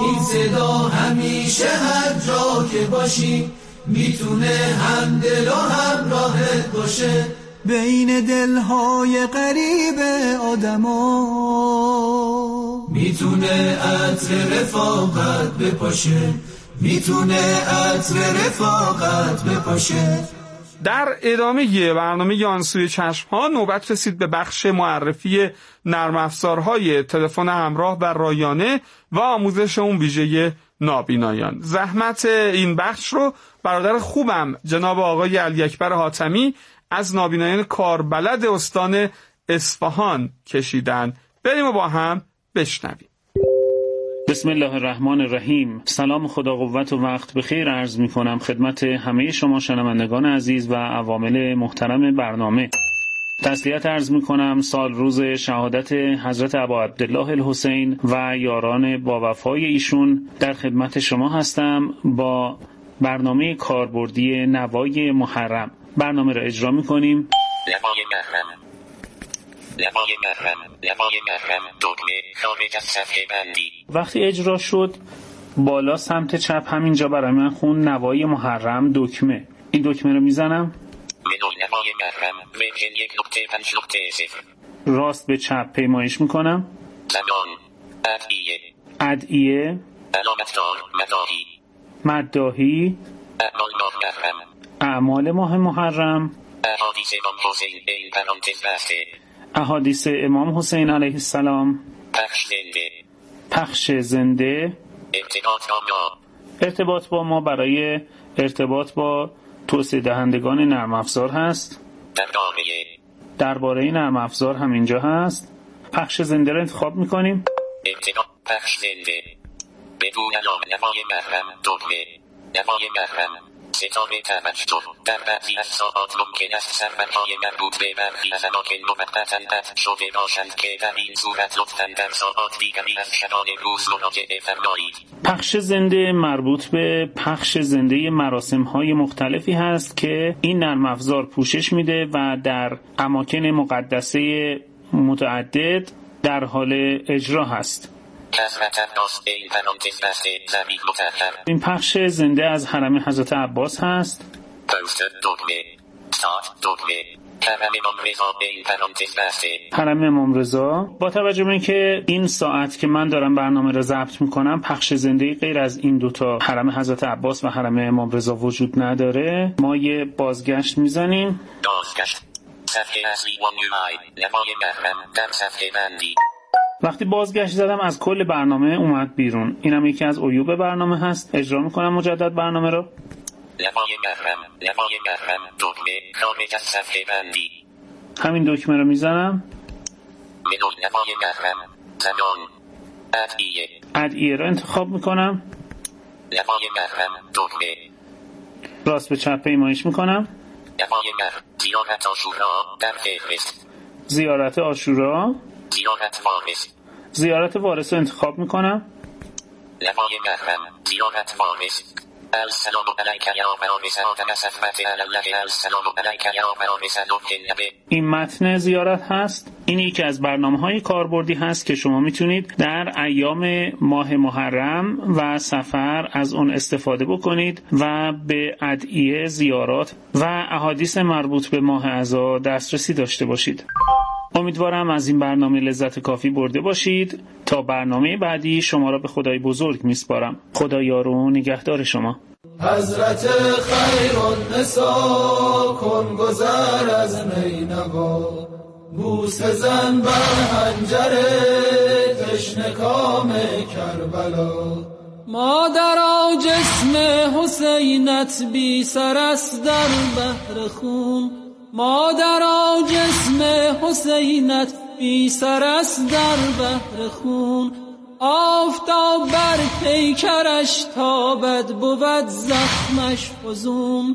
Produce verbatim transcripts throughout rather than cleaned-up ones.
این صدا همیشه هر جا که باشی میتونه هم دل و هم راحت باشه. بین دلهای غریب آدما میتونه عطر رفاقت بپاشه، میتونه عطر رفاقت بپاشه. در ادامه برنامه آنسوی چشم‌ها نوبت رسید به بخش معرفی نرم افزارهای تلفن همراه و رایانه و آموزش اون ویژه نابینایان. زحمت این بخش رو برادر خوبم جناب آقای علی اکبر حاتمی از نابینایان کاربلد استان اصفهان کشیدن. بریم و با هم بشنویم. بسم الله الرحمن الرحیم. سلام خدا قوت و وقت بخیر عرض می کنم خدمت همه شما شنوندگان عزیز و عوامل محترم برنامه. تسلیت عرض می کنم سال روز شهادت حضرت ابا عبدالله الحسین و یاران با وفای ایشون. در خدمت شما هستم با برنامه کاربردی نوای محرم. برنامه را اجرا می کنیم. نوای محرم، نوای محرم، نوای محرم، دکمه خارج از صفحه بندی. وقتی اجرا شد بالا سمت چپ همینجا برای من خون نوای محرم دکمه. این دکمه رو میزنم. منو نوای محرم ورژن یک نقطه پنج نقطه صفر. راست به چپ پیمایش میکنم. زمان، ادعیه، ادعیه، علامتدار، مداحی، مداحی، اعمال ماه محرم، اعمال ماه محرم، احادیث امام حسین این پرانتز بسته، احادیث امام حسین علیه السلام، پخش زنده، پخش زنده، ارتباط با ما، ارتباط با ما برای ارتباط با توسعه دهندگان نرم افزار هست. درباره درباره نرم افزار هم اینجا هست. پخش زنده رو انتخاب میکنیم. ارتباط پخش زنده بدون علامه نوای محرم دکمه نوای محرم ستاره توجه. در بعضی از ساعات ممکن است سرورهای مربوط به برخی از اماکن موقتا قطع شده باشند که در این صورت لطفاً در ساعات دیگری از شبان روز مراجعه فرمایید. پخش زنده مربوط به پخش زنده مراسم‌های مختلفی هست که این نرم افزار پوشش میده و در اماکن مقدسه متعدد در حال اجرا هست. این پخش زنده از حرم حضرت عباس هست. حرم امام رضا. با توجه به اینکه این ساعت که من دارم برنامه را ضبط میکنم پخش زنده غیر از این دوتا حرم حضرت عباس و حرم امام رضا وجود نداره، ما یه بازگشت میزنیم. بازگشت صفحه اصلی و نیومای نمای محرم در صفحه بندی. وقتی بازگشت زدم از کل برنامه اومد بیرون. اینم یکی از عیوب برنامه هست. اجرا میکنم مجدد برنامه رو. نمای محرم نمای محرم دکمه خارج از صفحه بندی. همین دکمه رو میزنم. منو نمای محرم زمان ادعیه ادعیه رو انتخاب میکنم. نمای محرم دکمه راست به چپ پیمایش میکنم. نمای محرم زیارت عاشورا در فهرست. زیارت عاشورا. زیارت وارث. زیارت وارث رو انتخاب میکنم. نمای محرم زیارت وارث. السلام علیک یا وارث آدم صفوت الله السلام علیک یا وارث نوح النبی. این متن زیارت هست. این یکی از برنامه‌های کاربردی هست که شما میتونید در ایام ماه محرم و سفر از اون استفاده بکنید و به ادعیه، زیارات و احادیث مربوط به ماه عزا دسترسی داشته باشید. امیدوارم از این برنامه لذت کافی برده باشید. تا برنامه بعدی شما را به خدای بزرگ میسپارم. خدا یار و نگهدار شما. حضرت خیر النساء کن گذر از نینوا، بوسه زن بر حنجر تشنه کام کربلا. مادرا جسم حسینت بی سر است در بحر خون، مادرا جسم حسینت بی سر است در بحر خون. آفتاب بر پیکرش تابد بود زخمش فزون،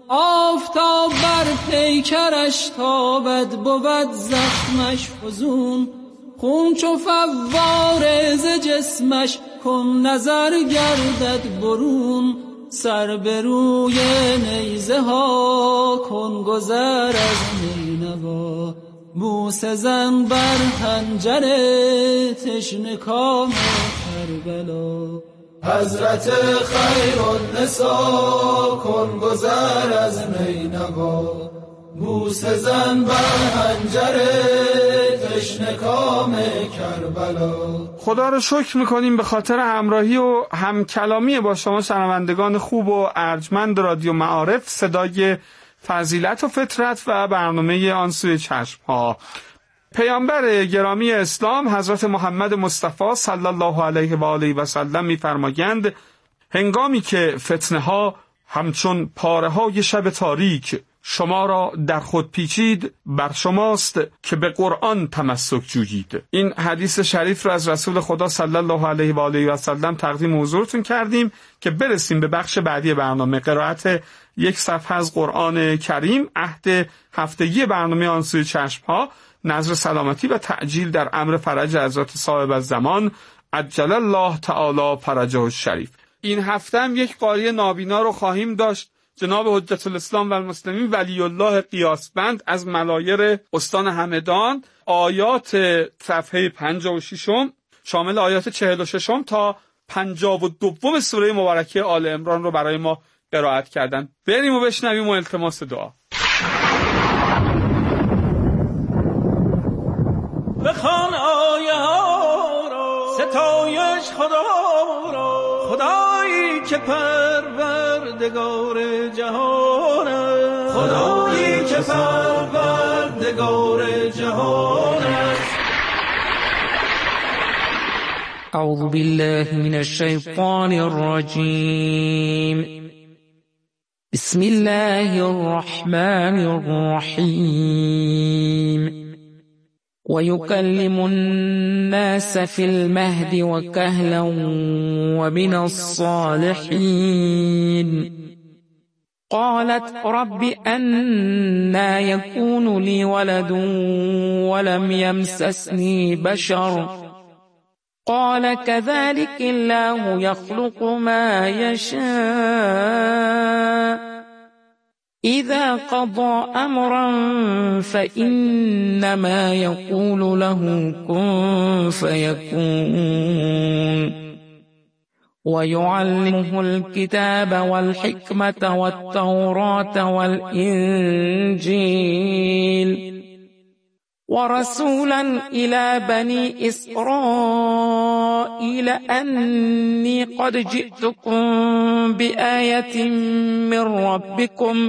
آفتاب بر پیکرش تابد بود زخمش فزون. خون چو فواره ز جسمش کن نظر گردد برون، سر به روی نیزه ها کن گذر از نینوا. بوسه زن بر حنجر تشنه کام کربلا. حضرت خیر النساء کن گذر از نینوا، بوسه زن بر حنجر تشنه کام کربلا. خدا رو شکر میکنیم به خاطر همراهی و همکلامی با شما شنوندگان خوب و ارجمند رادیو معارف، صدای فضیلت و فطرت و برنامه آن سوی چشم ها. پیامبر گرامی اسلام حضرت محمد مصطفی صلی الله علیه و آله و سلم می‌فرمایند هنگامی که فتنه ها همچون پاره های شب تاریک شما را در خود پیچید، بر شماست که به قرآن تمسک جویید. این حدیث شریف را از رسول خدا صلی الله علیه و آله و سلم تقدیم حضورتون کردیم که برسیم به بخش بعدی برنامه، قرائت یک صفحه از قرآن کریم، عهد هفتگی برنامه آن سوی چشم ها، نظر سلامتی و تعجیل در امر فرج حضرت صاحب الزمان عجل الله تعالی فرجه الشریف. این هفته هم یک قاری نابینا رو خواهیم داشت، جناب حجت الاسلام و المسلمین ولی الله قیاسبند از ملایر استان همدان، آیات صفحه پنجاه و شش شامل آیات چهل و شش تا پنجاه و دو سوره مبارکه آل عمران رو برای ما قرائت کردن. بریم و بشنویم و التماس دعا. بخوان آیه ها را، ستایش خدا را، خدایی که پروردگار جهان است، خدایی که پروردگار جهان است. اعوذ بالله من الشیطان الرجیم. بسم الله الرحمن الرحیم. ويكلم الناس في المهد وكهلا ومن الصالحين. قالت رب أنى يكون لي ولد ولم يمسسني بشر قال كذلك الله يخلق ما يشاء إذا قضى أمرا فإنما يقول له كن فيكون. ويعلمه الكتاب والحكمة والتوراة والإنجيل ورسولا إلى بني إسرائيل أني قد جئتكم بآية من ربكم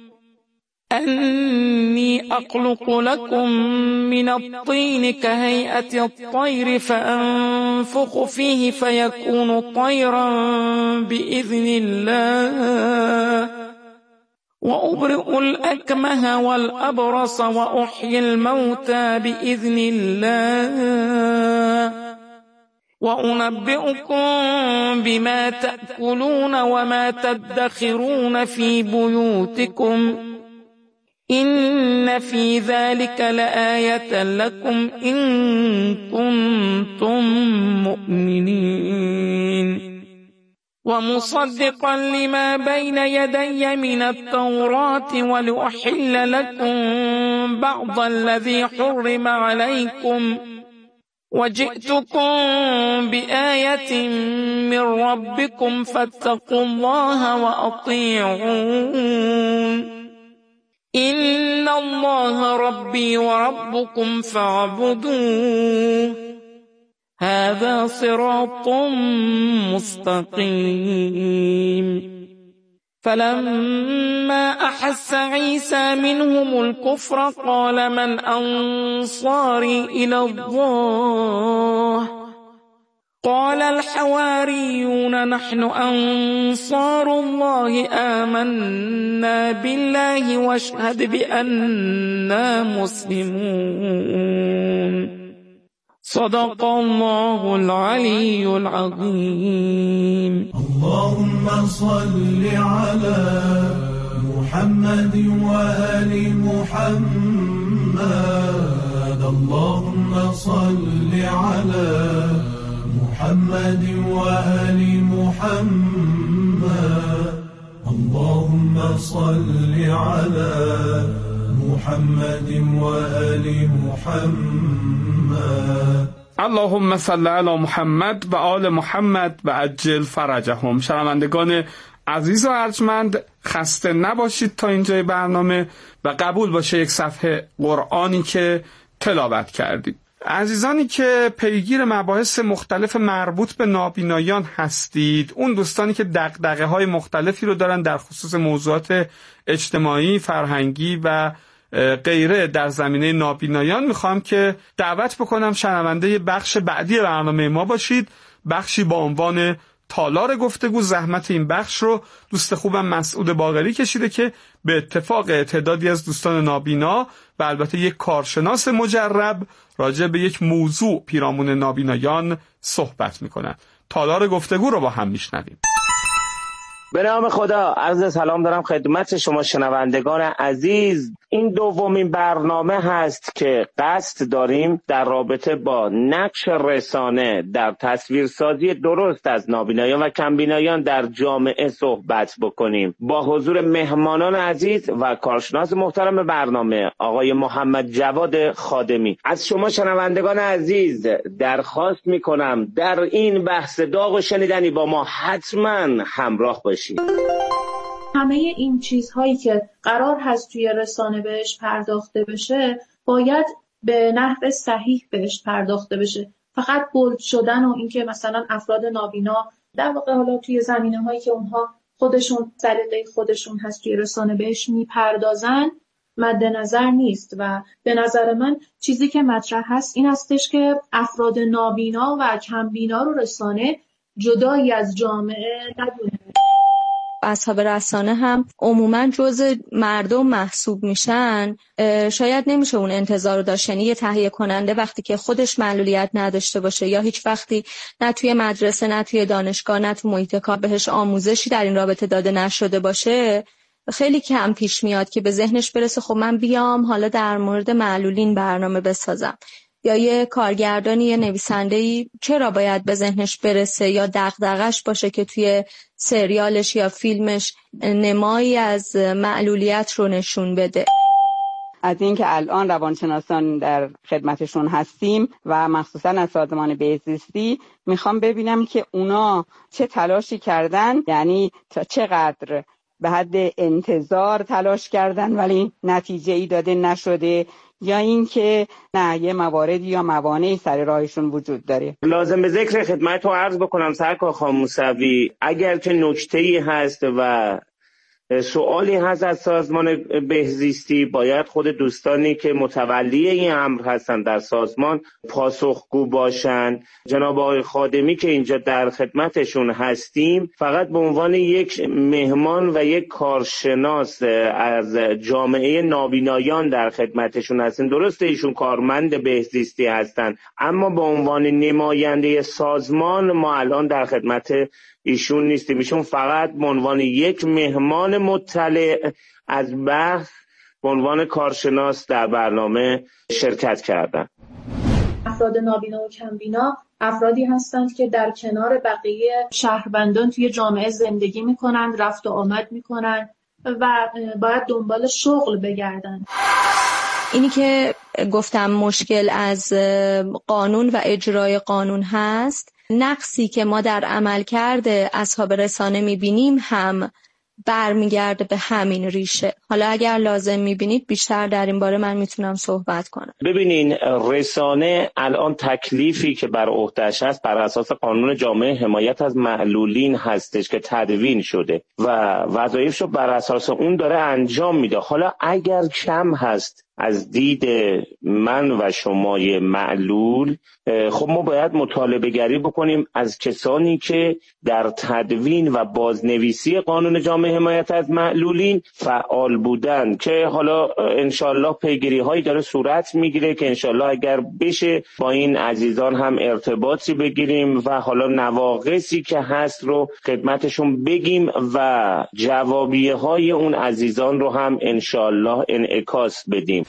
أني أخلق لكم من الطين كهيئة الطير فأنفخ فيه فيكون طيرا بإذن الله وأبرئ الأكمه والأبرص وأحيي الموتى بإذن الله وأنبئكم بما تأكلون وما تدخرون في بيوتكم إن في ذلك لآية لكم إن كنتم مؤمنين ومصدقا لما بين يدي من التوراة ولأحل لكم بعض الذي حرم عليكم وجئتكم بآية من ربكم فاتقوا الله وأطيعون إن الله ربي وربكم فاعبدوه هذا صراط مستقيم. فلما أحس عيسى منهم الكفر قال من أنصاري إلى الله قال الحواريون نحن أنصار الله آمنا بالله واشهد بأننا مسلمون. صدق الله العلي العظيم. اللهم صل على محمد وآل محمد. اللهم صل على محمد وآل محمد. اللهم صل على محمد وآل محمد. اللهم صل علی محمد و آل محمد و عجل فرجهم. شنوندگان عزیز و ارجمند، خسته نباشید تا اینجای برنامه و قبول باشه یک صفحه قرآنی که تلاوت کردید. عزیزانی که پیگیر مباحث مختلف مربوط به نابینایان هستید، اون دوستانی که دغدغه های مختلفی رو دارن در خصوص موضوعات اجتماعی، فرهنگی و غیره در زمینه نابینایان، میخوام که دعوت بکنم شنونده بخش بعدی برنامه ما باشید، بخشی با عنوان تالار گفتگو. زحمت این بخش رو دوست خوبم مسعود باقری کشیده که به اتفاق تعدادی از دوستان نابینا و البته یک کارشناس مجرب راجع به یک موضوع پیرامون نابینایان صحبت میکنن. تالار گفتگو رو با هم میشنویم. به نام خدا، عرض سلام دارم خدمت شما شنوندگان عزیز. این دومین برنامه هست که قصد داریم در رابطه با نقش رسانه در تصویرسازی درست از نابینایان و کمبینایان در جامعه صحبت بکنیم. با حضور مهمانان عزیز و کارشناس محترم برنامه آقای محمد جواد خادمی. از شما شنوندگان عزیز درخواست میکنم در این بحث داغ و شنیدنی با ما حتما همراه باشید. همه این چیزهایی که قرار هست توی رسانه بهش پرداخته بشه باید به نحو صحیح بهش پرداخته بشه. فقط بولد شدن و اینکه مثلا افراد نابینا در واقع حالا توی زمینه هایی که اونها خودشون سلیقه خودشون هست توی رسانه بهش میپردازن مد نظر نیست و به نظر من چیزی که مطرح هست این هستش که افراد نابینا و کمبینا رو رسانه جدایی از جامعه ندونه. اصحاب رسانه هم عموما جزء مردم محسوب میشن. شاید نمیشه اون انتظار رو داشت، یعنی یه تهیه کننده وقتی که خودش معلولیت نداشته باشه یا هیچ وقتی نه توی مدرسه نه توی دانشگاه نه توی محیط کار بهش آموزشی در این رابطه داده نشده باشه، خیلی کم پیش میاد که به ذهنش برسه خب من بیام حالا در مورد معلولین برنامه بسازم. یا یه کارگردانی یا نویسنده‌ای چرا باید به ذهنش برسه یا دغدغش باشه که توی سریالش یا فیلمش نمایی از معلولیت رو نشون بده. از اینکه الان روانشناسان در خدمتشون هستیم و مخصوصا از سازمان بهزیستی میخوام ببینم که اونا چه تلاشی کردن، یعنی تا چقدر به حد انتظار تلاش کردن ولی نتیجه ای داده نشده، یا اینکه نه یه مواردی یا موانعی سر راهشون وجود داره. لازم به ذکر خدمت رو عرض بکنم سرکار خانم موسوی، اگر که نکته‌ای هست و سوالی هست از سازمان بهزیستی باید خود دوستانی که متولی این امر هستن در سازمان پاسخگو باشن. جناب آقای خادمی که اینجا در خدمتشون هستیم فقط به عنوان یک مهمان و یک کارشناس از جامعه نابینایان در خدمتشون هستن. درسته ایشون کارمند بهزیستی هستن، اما به عنوان نماینده سازمان ما الان در خدمت ایشون نیستیم. ایشون فقط به عنوان یک مهمان مطلع از بحث به عنوان کارشناس در برنامه شرکت کردن. افراد نابینا و کمبینا افرادی هستند که در کنار بقیه شهروندان توی جامعه زندگی میکنند، رفت و آمد میکنند و باید دنبال شغل بگردن. اینی که گفتم مشکل از قانون و اجرای قانون هست، نقصی که ما در عملکرد اصحاب رسانه میبینیم هم برمیگرده به همین ریشه. حالا اگر لازم میبینید بیشتر در این باره من میتونم صحبت کنم. ببینین رسانه الان تکلیفی که بر عهده‌اش هست بر اساس قانون جامعه حمایت از معلولین هستش که تدوین شده و وظایفشو بر اساس اون داره انجام میده. حالا اگر کم هست از دید من و شمای معلول، خب ما باید مطالبه گری بکنیم از کسانی که در تدوین و بازنویسی قانون جامعه حمایت از معلولین فعال بودن که حالا انشالله پیگیری هایی داره صورت میگیره که انشالله اگر بشه با این عزیزان هم ارتباطی بگیریم و حالا نواقصی که هست رو خدمتشون بگیم و جوابیه های اون عزیزان رو هم انشالله انعکاس بدیم.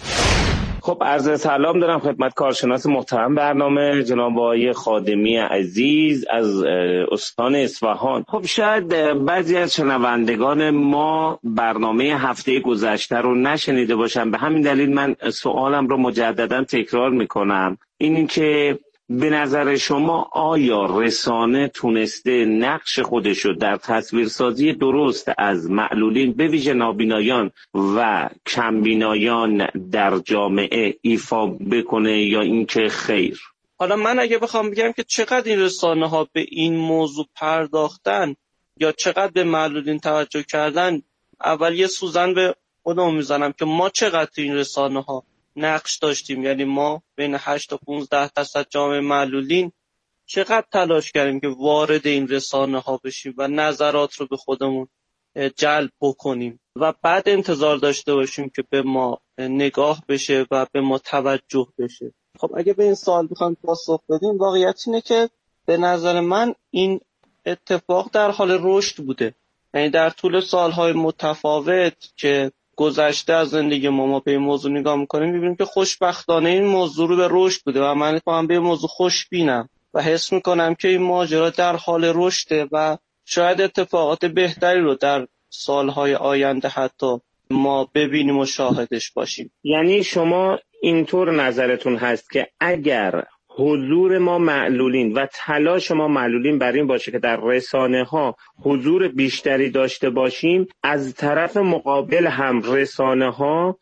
خب عرض سلام دارم خدمت کارشناس محترم برنامه جناب آقای خادمی عزیز از استان اصفهان. خب شاید بعضی از شنوندگان ما برنامه هفته گذشته رو نشنیده باشن، به همین دلیل من سوالم رو مجددا تکرار میکنم. این که به نظر شما آیا رسانه تونسته نقش خودشو در تصویرسازی درست از معلولین به ویژه نابینایان و کمبینایان در جامعه ایفا بکنه یا اینکه خیر؟ حالا من اگه بخوام بگم که چقدر این رسانه ها به این موضوع پرداختن یا چقدر به معلولین توجه کردن، اول یه سوزن به خودمون میزنم که ما چقدر تو این رسانه ها نقش داشتیم. یعنی ما بین هشت تا پانزده درصد جامعه معلولین چقدر تلاش کردیم که وارد این رسانه ها بشیم و نظرات رو به خودمون جلب بکنیم و بعد انتظار داشته باشیم که به ما نگاه بشه و به ما توجه بشه. خب اگه به این سوال بخوایم پاسخ بدیم، واقعیت اینه که به نظر من این اتفاق در حال رشد بوده. یعنی در طول سالهای متفاوت که گذشته از زندگی ما ما به این موضوع نگاه میکنیم، میبینیم که خوشبختانه این موضوع رو به رشد بوده و من هم به این موضوع خوشبینم و حس میکنم که این ماجرا در حال رشده و شاید اتفاقات بهتری رو در سالهای آینده حتی ما ببینیم و شاهدش باشیم. یعنی شما اینطور نظرتون هست که اگر حضور ما معلولین و تلاش ما معلولین بر این باشه که در رسانه ها حضور بیشتری داشته باشیم، از طرف مقابل هم رسانه ها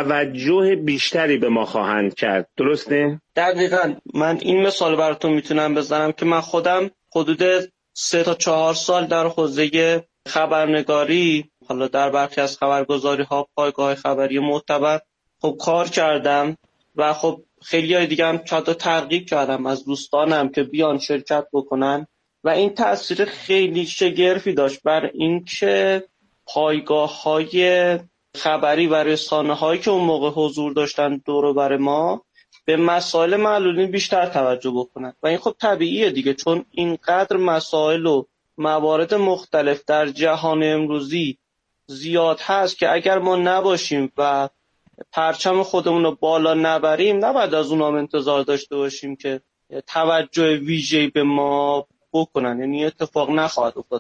توجه بیشتری به ما خواهند کرد، درسته؟ دقیقاً. من این مثال براتون میتونم بزنم که من خودم حدود سه تا چهار سال در حوزه خبرنگاری، حالا در برخی از خبرگزاری ها، پایگاه خبری معتبر خب کار کردم و خب خیلی های دیگه هم چند تا ترغیب کردم از دوستانم که بیان شرکت بکنن و این تأثیر خیلی شگرفی داشت بر این که پایگاه های خبری و رسانه هایی که اون موقع حضور داشتن دور و بر ما به مسائل معلولین بیشتر توجه بکنن و این خب طبیعیه دیگه، چون اینقدر مسائل و موارد مختلف در جهان امروزی زیاد هست که اگر ما نباشیم و پرچم خودمون رو بالا نبریم، نباید از اونها انتظار داشته باشیم که توجه ویژه‌ای به ما بکنن. یعنی اتفاق نخواهد افتاد.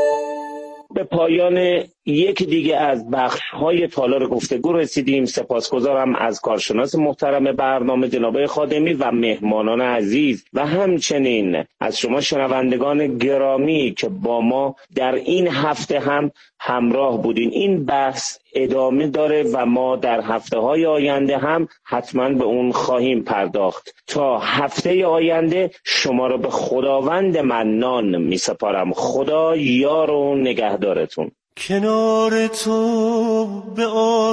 به پایان یک دیگه از بخش‌های تالار گفتگو رسیدیم. سپاسگزارم از کارشناس محترم برنامه جناب خادمی و مهمانان عزیز و همچنین از شما شنوندگان گرامی که با ما در این هفته هم همراه بودین. این بحث ادامه داره و ما در هفته‌های آینده هم حتما به اون خواهیم پرداخت. تا هفته آینده شما رو به خداوند منان می سپارم. خدا یار و نگهدارتون. کنار تو به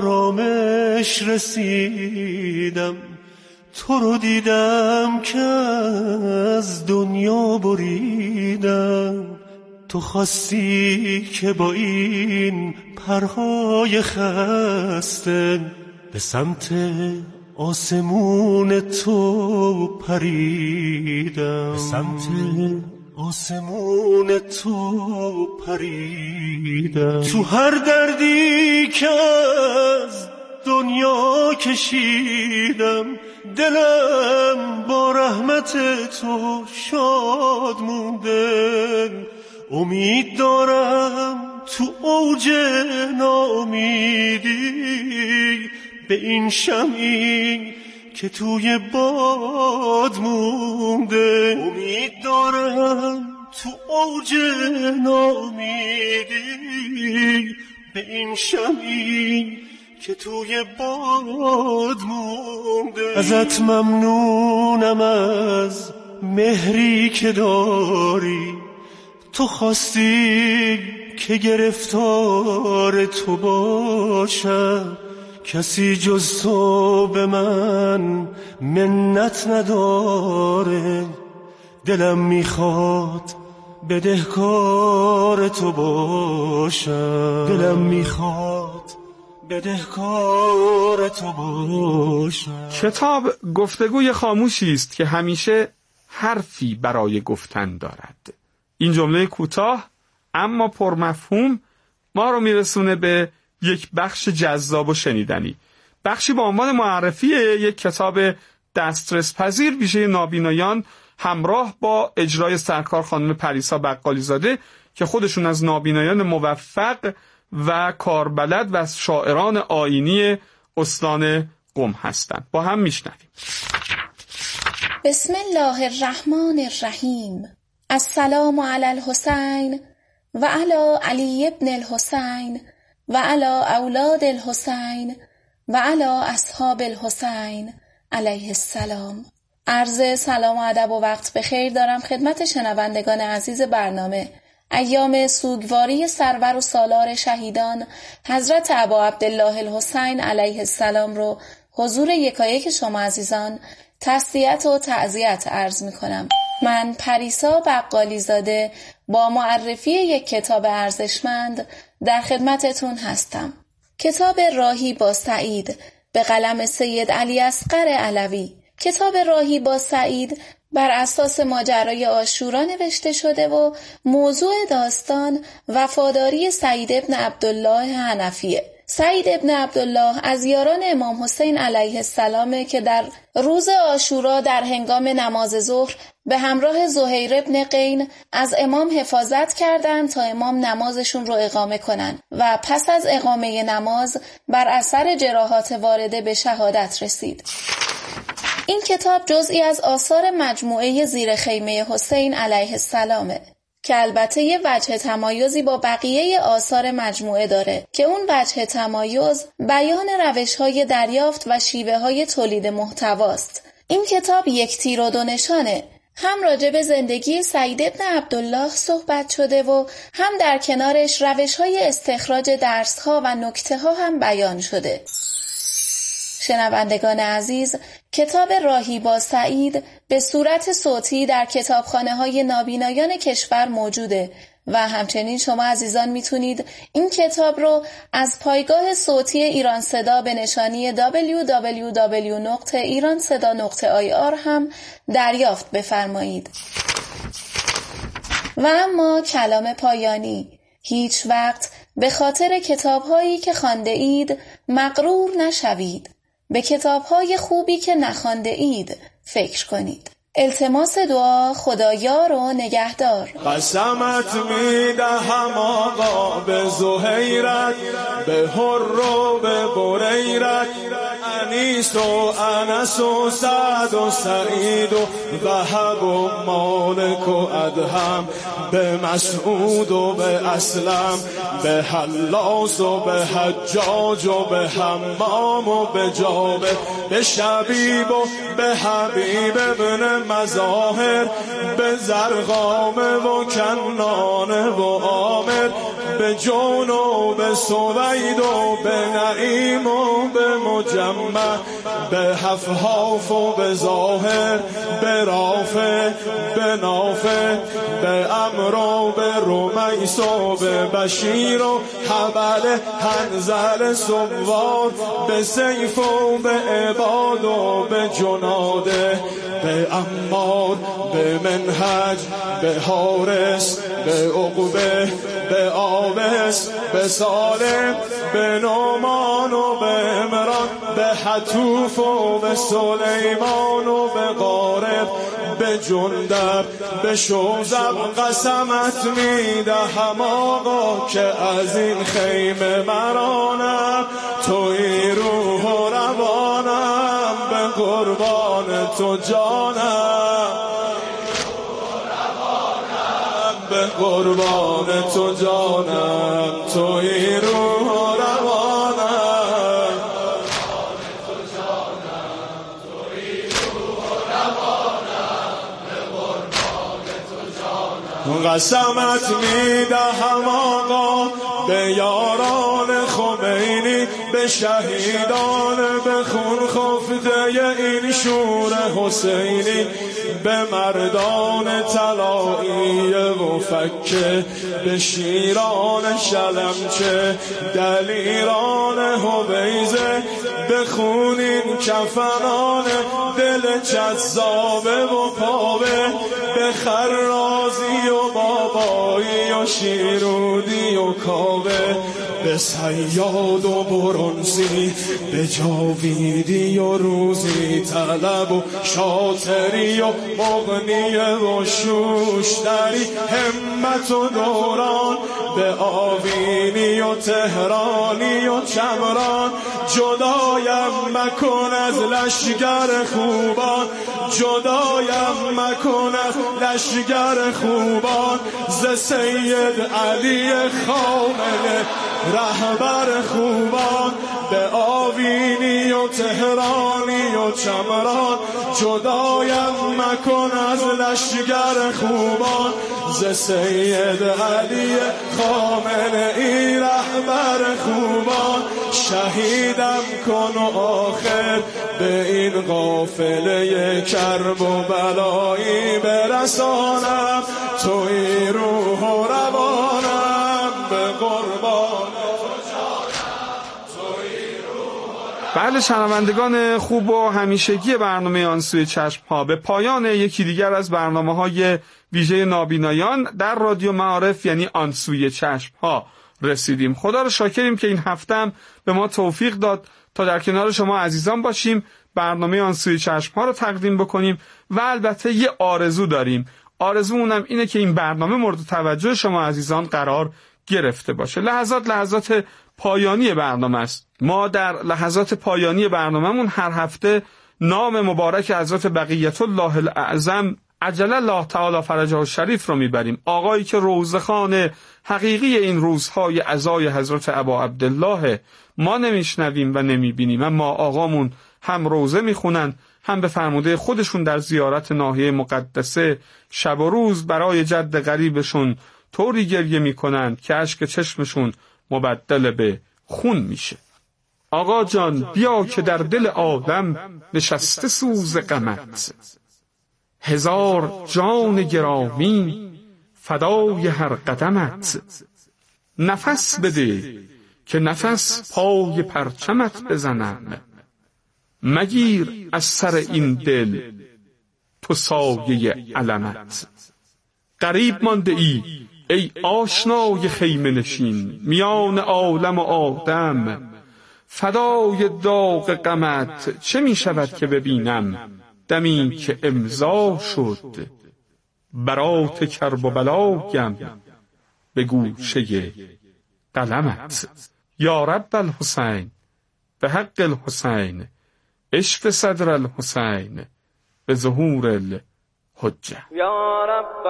آرامش رسیدم، تو رو دیدم که از دنیا بریدم. تو خواستی که با این پرهای خسته به سمت آسمون تو پریدم، به سمت آسمون تو پریدم. تو هر دردی که از دنیا کشیدم، دلم با رحمت تو شاد مونده. امید دارم تو اوج ناامیدی به این شمعی که توی باد مونده. امید دارم تو اوج ناامیدی به این شمعی که توی باد مونده. ازت ممنونم از مهری که داری، تو خواستی که گرفتار تو باشم. کسی جز تو به من منت نداره، دلم میخواد بدهکار تو باشم. دلم میخواد بدهکار تو باشم. کتاب گفتگوی خاموشی است که همیشه حرفی برای گفتن دارد. این جمله کوتاه اما پرمفهوم ما رو میرسونه به یک بخش جذاب و شنیدنی، بخشی با عنوان معرفی یک کتاب دسترس پذیر ویژه نابینایان همراه با اجرای سرکار خانم پریسا بقالی زاده که خودشون از نابینایان موفق و کاربلد و از شاعران آیینی استان قم هستند. با هم میشنویم. بسم الله الرحمن الرحیم. السلام علی الحسین و علی علی ابن الحسین و علی اولاد الحسین و علی اصحاب الحسین علیه السلام. عرض سلام و ادب و وقت بخیر دارم خدمت شنوندگان عزیز برنامه. ایام سوگواری سرور و سالار شهیدان حضرت ابا عبدالله الحسین علیه السلام رو حضور یکایک شما عزیزان تسلیت و تعزیت عرض می کنم. من پریسا بقالی زاده با معرفی یک کتاب ارزشمند در خدمتتون هستم. کتاب راهی با سعید به قلم سید علی اصغر علوی. کتاب راهی با سعید بر اساس ماجرای عاشورا نوشته شده و موضوع داستان وفاداری سعید ابن عبدالله حنفیه. سعید ابن عبدالله از یاران امام حسین علیه السلام که در روز عاشورا در هنگام نماز ظهر به همراه زهیر ابن قین از امام حفاظت کردند تا امام نمازشون رو اقامه کنن و پس از اقامه نماز بر اثر جراحات وارده به شهادت رسید. این کتاب جزئی از آثار مجموعه زیر خیمه حسین علیه السلامه که البته یه وجه تمایزی با بقیه آثار مجموعه داره که اون وجه تمایز بیان روش‌های دریافت و شیوه‌های تولید محتواست. این کتاب یک تیر و دو نشانه. هم راجع به زندگی سعید ابن عبدالله صحبت شده و هم در کنارش روش‌های استخراج درس‌ها و نکته‌ها هم بیان شده. شنوندگان عزیز، کتاب راهی با سعید به صورت صوتی در کتابخانه‌های نابینایان کشور موجوده و همچنین شما عزیزان میتونید این کتاب رو از پایگاه صوتی ایران صدا به نشانی دبلیو دبلیو دبلیو نقطه ایران صدا نقطه آی آر هم دریافت بفرمایید. و اما کلام پایانی: هیچ وقت به خاطر کتاب‌هایی که خوانده اید مغرور نشوید. به کتاب‌های خوبی که نخوانده اید فکر کنید. التماس دعا: خدایار و نگهدار. قسمت میدهم آقا به زهیرت، به هر و به بریرت، انیس و انس و سعد و سعید و وهب و مالک و ادهم، به مسعود و به اسلم، به حلاس و به حجاج و به حمام و به جابر، به شبیب و به حبیب ابن مظاهر، به زرقامه و کنانه و عامر، به جون و به سوید و به نعیم و به مجمع، به حفحاف و به ظاهر، به رافع، به نافع، به امر و به رمیس و به بشیر و حبل حنظل سوار، به سیف و به عباد و به جناده، به عمار، به منهج، به حارس، به عقبه، به آبس، به سالم، به نومان و به عمران، به حتوف و به سلیمان و به قارب، به جندب، به شوزب. قسمت میدهم آقا که از این خیمه مرانم، توی روح و روانم، به قربان تو جانم، به قربان تو جانم، توی روح و روانم، به قربان تو جانم. قسمت میدهم آقا به یاران خمینی، به شهیدان به خون خفته این شور حسینی، به مردان طلایی و فکه، به شیران شلمچه، دلیران حبیزه، به خونین کفنان دل جذابه و پاوه، به خرازی و بابایی و یا شیرودی و کاوه، به صیاد و برنزی، به جاویدی و روزی طلب و شاطری و مغنی و شوشتری، همت و دوران به آوینی و تهرانی و چمران. جدایم مکن از لشگر خوبان، جدایم مکن از لشگر خوبان، ز سید علی خامنه رهبر خوبان. به آوینی و تهرانی و چمران، جدایم مکن از لشگر خوبان، ز سید علی خامنه ای رهبر خوبان. شهیدم کن و آخر به این قافله کرب و بلایی برسانم، توی روح و روانم به قربان. بله شنوندگان خوب و همیشگی برنامه آن سوی چشم ها، به پایان یکی دیگر از برنامه های ویژه نابینایان در رادیو معارف یعنی آن سوی چشم ها رسیدیم. خدا رو شاکریم که این هفته هم به ما توفیق داد تا در کنار شما عزیزان باشیم، برنامه آن سوی چشم ها رو تقدیم بکنیم و البته یه آرزو داریم. آرزومونم اینه که این برنامه مورد توجه شما عزیزان قرار گرفته باشه. لحظات لحظات پایانی برنامه است. ما در لحظات پایانی برنامه‌مون هر هفته نام مبارک حضرت بقیت الله الاعظم عجل الله تعالی فرجه الشریف رو میبریم. آقایی که روزخوان حقیقی این روزهای عزای حضرت ابا عبدالله ما نمیشنویم و نمیبینیم، اما آقامون هم روزه میخونن، هم به فرموده خودشون در زیارت ناحیه مقدسه شب و روز برای جد غریبشون طوری گریه میکنن که اشک چشمشون مبدل به خون میشه. آقا جان بیا که در دل آدم نشسته سوز غمت، هزار جان گرامی فدای هر قدمت. نفس بده که نفس پای پرچمت بزنم، مگیر از سر این دل تو سایه علمت. غریب مانده ای ای آشنای خیمه نشین، میان عالم و آدم فدای داغ غمت. چه می شود که ببینم دمی که امضا شد، برات کرب و بلایم به گوشه قلمت. یا رب الحسین به حق الحسین، اشف صدر الحسین به ظهور الحجه. یا رب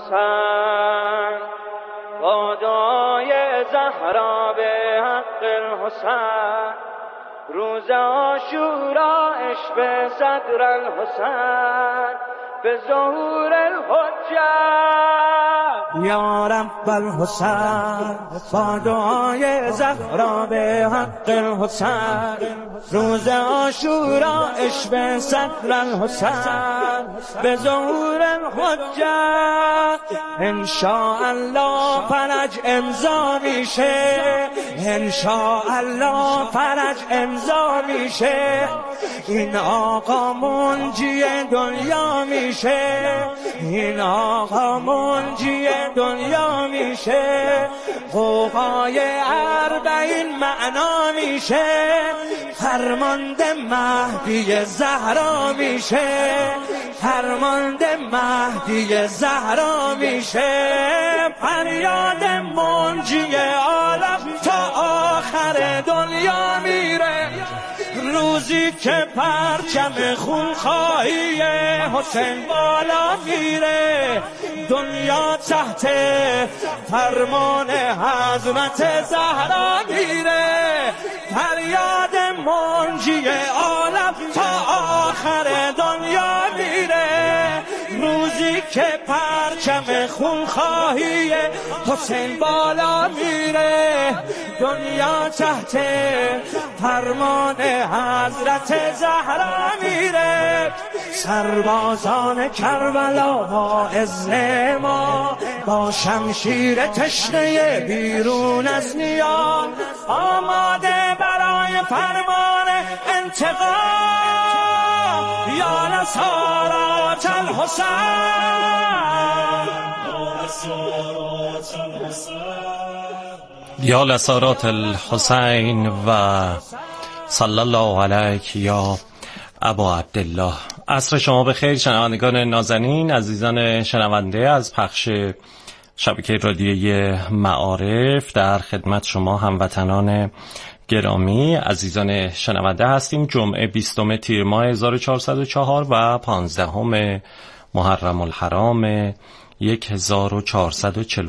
الحسین با دعای زهرا به حق الحسین، روز عاشورا اشف صدر الحسین به ظهور الحجه. یا رب الحسین با دعای زهرا به حق الحسین، روز عاشورا اشف صدر الحسین به ظهور الحجه. انشاءالله فرج امضا میشه، انشاءالله فرج امضا میشه، این آقا منجی دنیا میشه، این آقا منجی دنیا میشه. قوقای اربعین معنا میشه، فرمانده مهدی زهرا میشه، فرمانده مهدی زهرا میشه. فریاد منجی عالم تا آخر دنیا میره، روزی که پرچم خونخواهی حسین بالا میره. دنیا تحت فرمان حضرت زهرا میره، فریاد منجی عالم تا آخر دنیا میره. روزی که پرچم خونخواهی حسین بالا میره، دنیا تحت فرمان حضرت زهرا میره. سربازان کربلا با عز ما، با شمشیر تشنه بیرون از نیام، آماده برای فرمان انتقام. یا نصارات الحسین، یا لسارات الحسین و صلی الله علیک یا ابا عبدالله. عصر شما بخیر شنوندگان نازنین، عزیزان شنونده از پخش شبکه رادیویی معارف. در خدمت شما هموطنان گرامی عزیزان شنونده هستیم. جمعه بیستم تیر ماه هزار و چهارصد و چهار و پانزدهم محرم الحرام هزار و چهارصد و چهل